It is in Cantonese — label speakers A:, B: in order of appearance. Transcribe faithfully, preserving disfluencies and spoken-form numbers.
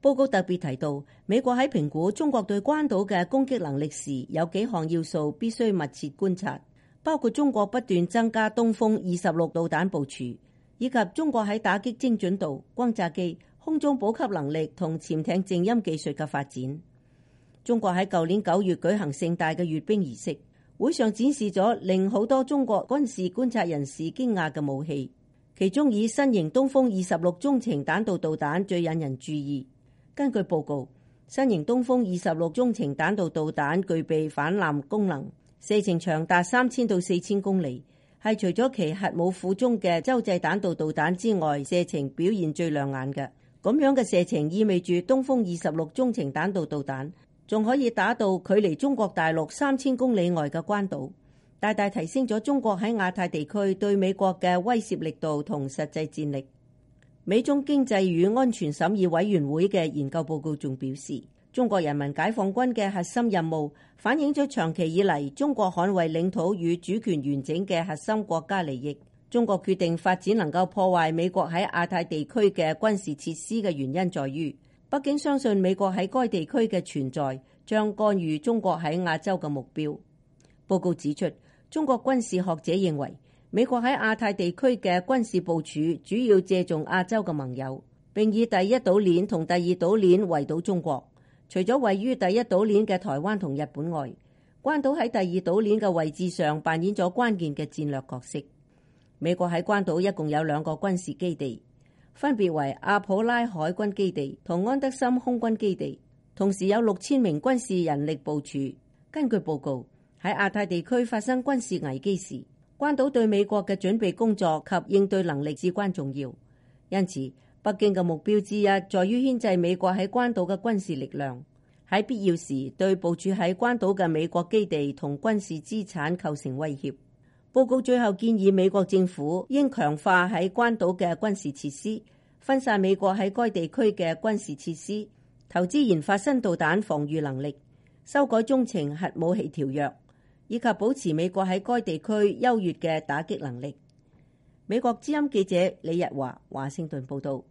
A: 報告特別提到，美國喺評估中國對關島嘅攻擊能力時，有幾項要素必須密切觀察，包括中國不斷增加東風二十六導彈部署，以及中國喺打擊精準度、轟炸機、空中補給能力同潛艇靜音技術嘅發展。中國喺舊年九月舉行盛大嘅閱兵儀式，會上展示咗令好多中國軍事觀察人士驚訝嘅武器，其中以新型東風二十六中程彈道導彈最引人注意。根據報告，新型東風二十六中程彈道導彈具備反艦功能，射程長達三千到四千公里，係除咗其核武庫中嘅洲際彈道導彈之外，射程表現最亮眼嘅。咁樣嘅射程意味住東風二十六中程彈道導彈仲可以打到距離中國大陸三千公里外嘅關島，大大提升咗中國喺亞太地區對美國嘅威懾力度同實際戰力。美中經濟與安全審議委員會嘅研究報告仲表示，中國人民解放軍嘅核心任務反映咗長期以嚟中國捍衛領土與主權完整嘅核心國家利益。中國決定發展能夠破壞美國喺亞太地區嘅軍事設施嘅原因在於，北京相信美國喺該地區嘅存在將干預中國喺亞洲嘅目標。報告指出，中國軍事學者認為，美國喺亞太地區嘅軍事部署主要借重亞洲嘅盟友，並以第一島鏈同第二島鏈圍堵中國。除咗位於第一島鏈嘅台灣同日本外，關島喺第二島鏈嘅位置上扮演咗關鍵嘅戰略角色。美國喺關島一共有兩個軍事基地，分別為阿普拉海軍基地同安德森空軍基地，同時有六千名軍事人力部署。根據報告，喺亞太地區發生軍事危機時，關島對美國嘅準備工作及應對能力至關重要，因此北京嘅目標之一在於牽制美國喺關島嘅軍事力量，喺必要時對部署喺關島嘅美國基地同軍事資產構成威脅。報告最後建議美國政府應強化喺關島嘅軍事設施，分散美國喺該地區嘅軍事設施，投資研發新導彈防禦能力，修改中程核武器條約，以及保持美國喺該地區優越嘅打擊能力。美國之音記者李日華華盛頓報道。